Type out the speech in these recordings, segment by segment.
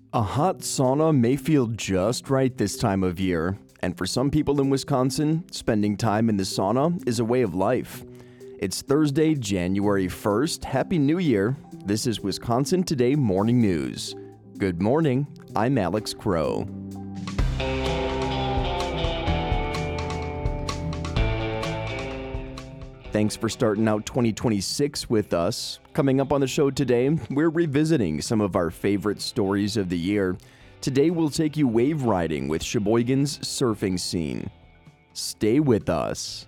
A hot sauna may feel just right this time of year, and for some people in Wisconsin, spending time in the sauna is a way of life. It's Thursday, January 1st. Happy New Year. This is Wisconsin Today Morning News. Good morning. I'm Alex Crow. Thanks for starting out 2026 with us. Coming up on the show today, we're revisiting some of our favorite stories of the year. Today we'll take you wave riding with Sheboygan's surfing scene. Stay with us.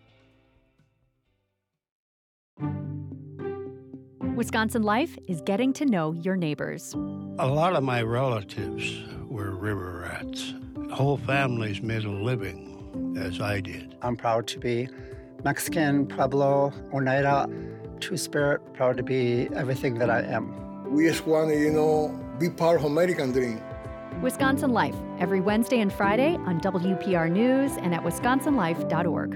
Wisconsin Life is getting to know your neighbors. A lot of my relatives were river rats. Whole families made a living, as I did. I'm proud to be Mexican, Pueblo, Oneida, Two-Spirit, proud to be everything that I am. We just want to, be part of American dream. Wisconsin Life, every Wednesday and Friday on WPR News and at wisconsinlife.org.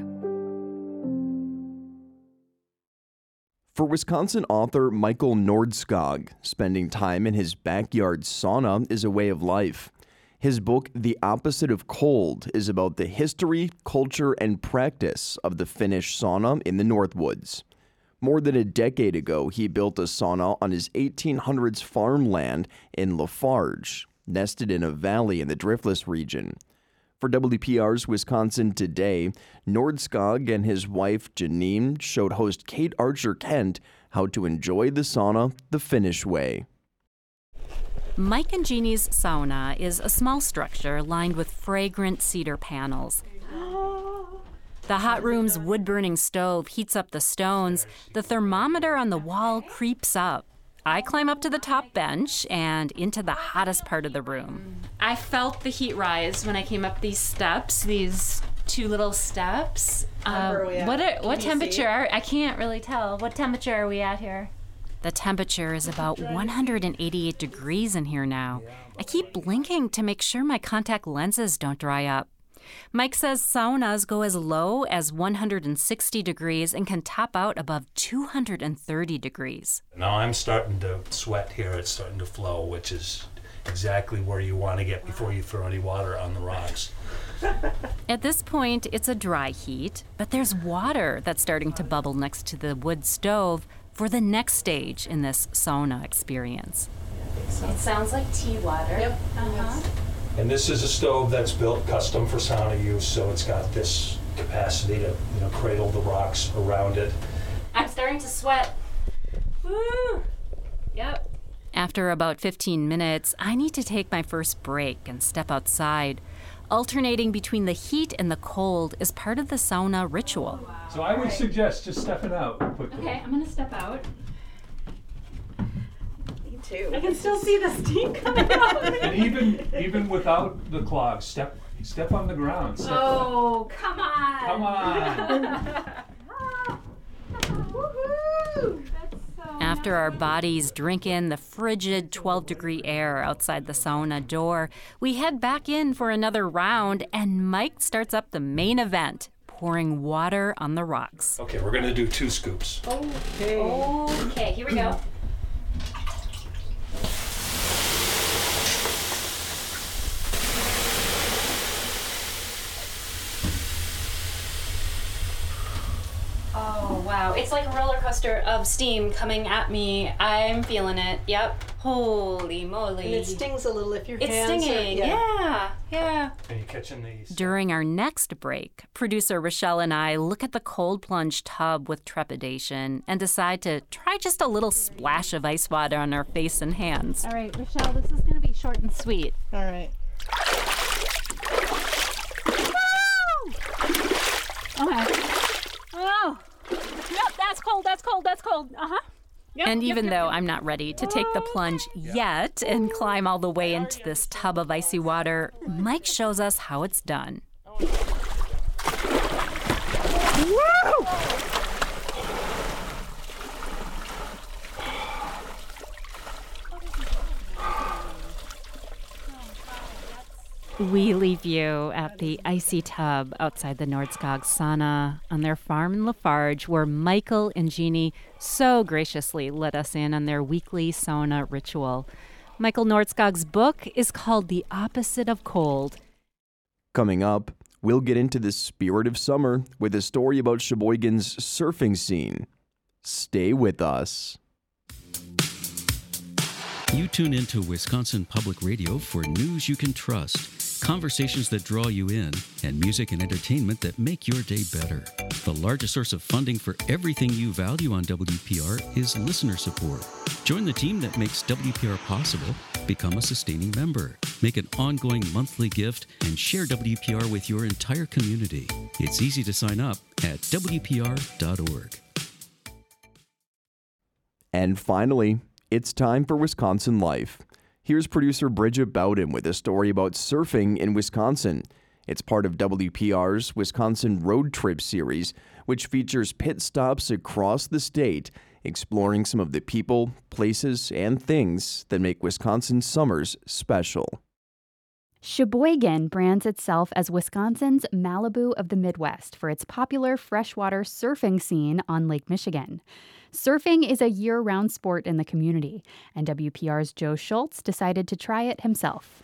For Wisconsin author Michael Nordskog, spending time in his backyard sauna is a way of life. His book, The Opposite of Cold, is about the history, culture, and practice of the Finnish sauna in the Northwoods. More than a decade ago, he built a sauna on his 1800s farmland in Lafarge, nested in a valley in the Driftless region. For WPR's Wisconsin Today, Nordskog and his wife Janine showed host Kate Archer-Kent how to enjoy the sauna the Finnish way. Mike and Jeannie's sauna is a small structure lined with fragrant cedar panels. The hot room's wood-burning stove heats up the stones. The thermometer on the wall creeps up. I climb up to the top bench and into the hottest part of the room. I felt the heat rise when I came up these steps, these two little steps. What temperature? I can't really tell. What temperature are we at here? The temperature is about 188 degrees in here now. I keep blinking to make sure my contact lenses don't dry up. Mike says saunas go as low as 160 degrees and can top out above 230 degrees. Now I'm starting to sweat here. It's starting to flow, which is exactly where you want to get before you throw any water on the rocks. At this point, it's a dry heat, but there's water that's starting to bubble next to the wood stove for the next stage in this sauna experience. It sounds like tea water. Yep. And this is a stove that's built custom for sauna use, so it's got this capacity to, cradle the rocks around it. I'm starting to sweat. Woo! Yep. After about 15 minutes, I need to take my first break and step outside. Alternating between the heat and the cold is part of the sauna ritual. So I would suggest just stepping out quickly. Okay, I'm gonna step out. Me too. I can still see the steam coming out. And even without the clogs, step on the ground. Come on. Come on. Woohoo! After our bodies drink in the frigid 12-degree air outside the sauna door, we head back in for another round, and Mike starts up the main event, pouring water on the rocks. Okay, we're going to do 2 scoops. Okay, here we go. Oh, wow. It's like a roller coaster of steam coming at me. I'm feeling it. Yep. Holy moly. And it stings a little if your it's hands stinging. are... Yeah. Are you catching these? During our next break, producer Rochelle and I look at the cold plunge tub with trepidation and decide to try just a little splash of ice water on our face and hands. All right, Rochelle, this is going to be short and sweet. All right. Okay. Oh. Yep, that's cold. Uh-huh. Yep, And even yep. though I'm not ready to take the plunge yet and climb all the way into this tub of icy water, Mike shows us how it's done. Woo! We leave you at the icy tub outside the Nordskog sauna on their farm in Lafarge, where Michael and Jeannie so graciously let us in on their weekly sauna ritual. Michael Nordskog's book is called The Opposite of Cold. Coming up, we'll get into the spirit of summer with a story about Sheboygan's surfing scene. Stay with us. You tune into Wisconsin Public Radio for news you can trust, conversations that draw you in, and music and entertainment that make your day better. The largest source of funding for everything you value on WPR is listener support. Join the team that makes WPR possible. Become a sustaining member. Make an ongoing monthly gift and share WPR with your entire community. It's easy to sign up at WPR.org. And finally, it's time for Wisconsin Life. Here's producer Bridget Bowden with a story about surfing in Wisconsin. It's part of WPR's Wisconsin Road Trip series, which features pit stops across the state, exploring some of the people, places, and things that make Wisconsin summers special. Sheboygan brands itself as Wisconsin's Malibu of the Midwest for its popular freshwater surfing scene on Lake Michigan. Surfing is a year-round sport in the community, and WPR's Joe Schultz decided to try it himself.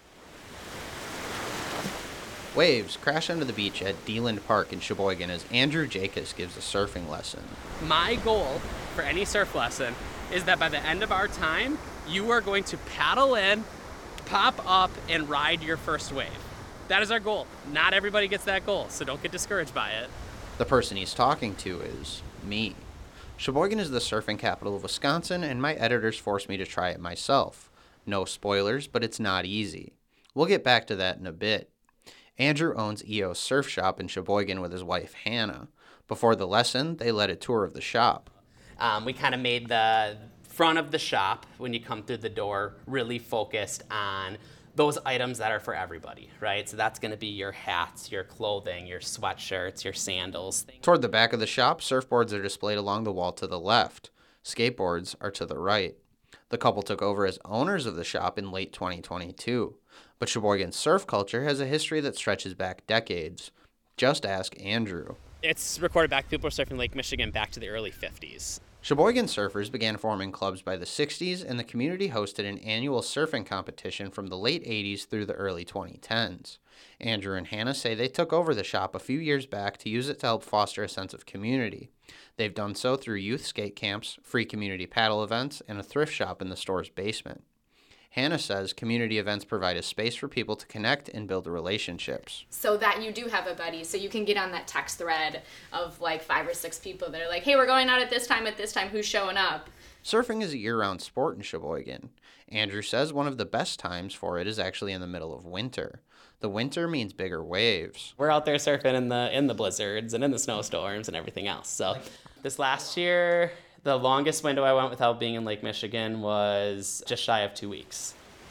Waves crash onto the beach at Deland Park in Sheboygan as Andrew Jacobs gives a surfing lesson. My goal for any surf lesson is that by the end of our time, you are going to paddle in, pop up, and ride your first wave. That is our goal. Not everybody gets that goal, so don't get discouraged by it. The person he's talking to is me. Sheboygan is the surfing capital of Wisconsin, and my editors forced me to try it myself. No spoilers, but it's not easy. We'll get back to that in a bit. Andrew owns EO's Surf Shop in Sheboygan with his wife, Hannah. Before the lesson, they led a tour of the shop. We kind of made the front of the shop, when you come through the door, really focused on those items that are for everybody, right? So that's going to be your hats, your clothing, your sweatshirts, your sandals. Toward the back of the shop, surfboards are displayed along the wall to the left. Skateboards are to the right. The couple took over as owners of the shop in late 2022. But Sheboygan's surf culture has a history that stretches back decades. Just ask Andrew. It's recorded back. People were surfing Lake Michigan back to the early 50s. Sheboygan surfers began forming clubs by the 60s, and the community hosted an annual surfing competition from the late 80s through the early 2010s. Andrew and Hannah say they took over the shop a few years back to use it to help foster a sense of community. They've done so through youth skate camps, free community paddle events, and a thrift shop in the store's basement. Hannah says community events provide a space for people to connect and build relationships. So that you do have a buddy, so you can get on that text thread of like 5 or 6 people that are like, hey, we're going out at this time, who's showing up? Surfing is a year-round sport in Sheboygan. Andrew says one of the best times for it is actually in the middle of winter. The winter means bigger waves. We're out there surfing in the blizzards and in the snowstorms and everything else. So this last year, the longest window I went without being in Lake Michigan was just shy of 2 weeks.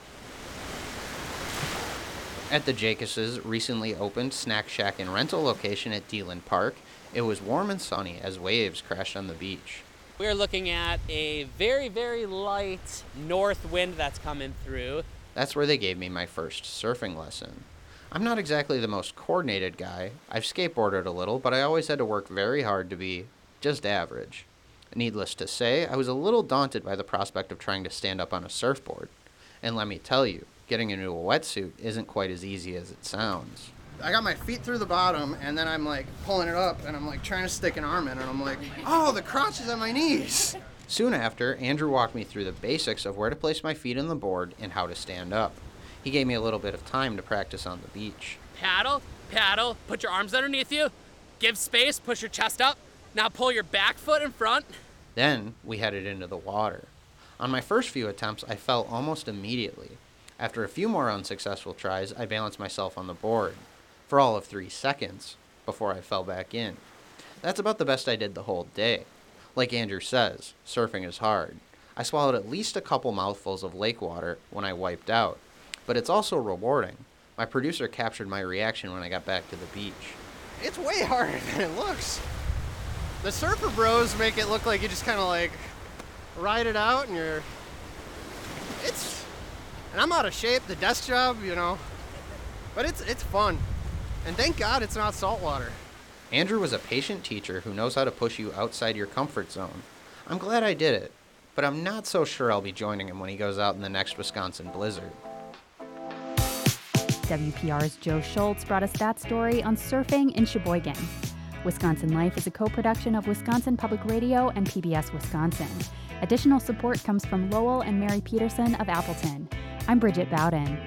At the Jacobs' recently opened snack shack and rental location at Deland Park, it was warm and sunny as waves crashed on the beach. We're looking at a very, very light north wind that's coming through. That's where they gave me my first surfing lesson. I'm not exactly the most coordinated guy. I've skateboarded a little, but I always had to work very hard to be just average. Needless to say, I was a little daunted by the prospect of trying to stand up on a surfboard. And let me tell you, getting into a wetsuit isn't quite as easy as it sounds. I got my feet through the bottom, and then I'm like pulling it up, and I'm like trying to stick an arm in, and I'm like, oh, the crotch is at my knees. Soon after, Andrew walked me through the basics of where to place my feet on the board and how to stand up. He gave me a little bit of time to practice on the beach. Paddle, paddle, put your arms underneath you, give space, push your chest up, now pull your back foot in front. Then we headed into the water. On my first few attempts, I fell almost immediately. After a few more unsuccessful tries, I balanced myself on the board for all of 3 seconds before I fell back in. That's about the best I did the whole day. Like Andrew says, surfing is hard. I swallowed at least a couple mouthfuls of lake water when I wiped out, but it's also rewarding. My producer captured my reaction when I got back to the beach. It's way harder than it looks. The surfer bros make it look like you just kind of like ride it out and and I'm out of shape, the desk job, but it's fun. And thank God it's not saltwater. Andrew was a patient teacher who knows how to push you outside your comfort zone. I'm glad I did it. but I'm not so sure I'll be joining him when he goes out in the next Wisconsin blizzard. WPR's Joe Schultz brought us that story on surfing in Sheboygan. Wisconsin Life is a co-production of Wisconsin Public Radio and PBS Wisconsin. Additional support comes from Lowell and Mary Peterson of Appleton. I'm Bridget Bowden.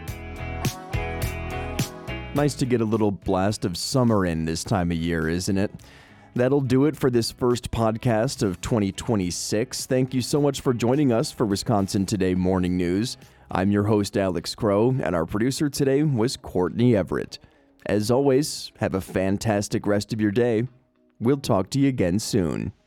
Nice to get a little blast of summer in this time of year, isn't it? That'll do it for this first podcast of 2026. Thank you so much for joining us for Wisconsin Today Morning News. I'm your host, Alex Crow, and our producer today was Courtney Everett. As always, have a fantastic rest of your day. We'll talk to you again soon.